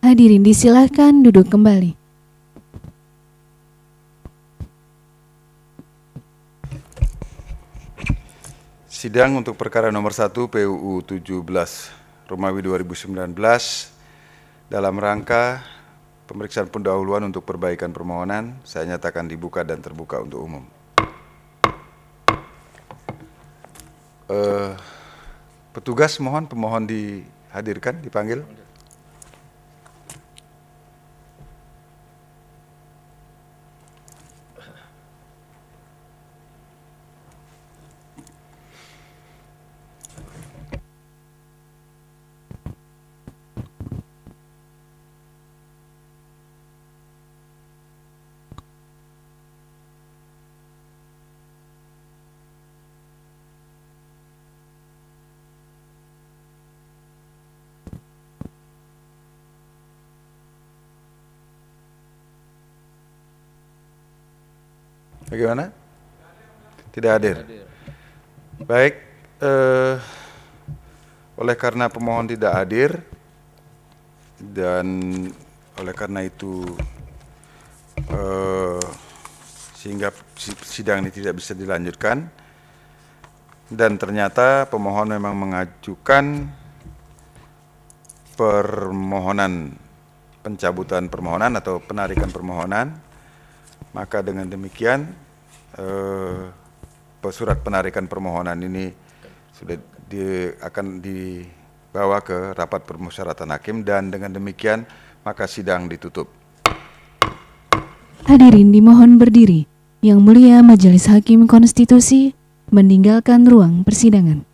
Hadirin disilahkan duduk kembali. Sidang untuk perkara nomor 1 PUU 17 Romawi 2019 dalam rangka pemeriksaan pendahuluan untuk perbaikan permohonan, saya nyatakan dibuka dan terbuka untuk umum. Petugas mohon pemohon dihadirkan, dipanggil. Bagaimana? Tidak hadir. Baik, oleh karena pemohon tidak hadir dan oleh karena itu sehingga sidang ini tidak bisa dilanjutkan dan ternyata pemohon memang mengajukan permohonan pencabutan permohonan atau penarikan permohonan, maka dengan demikian surat penarikan permohonan ini sudah akan dibawa ke rapat permusyawaratan hakim dan dengan demikian maka sidang ditutup. Hadirin dimohon berdiri. Yang Mulia Majelis Hakim Konstitusi meninggalkan ruang persidangan.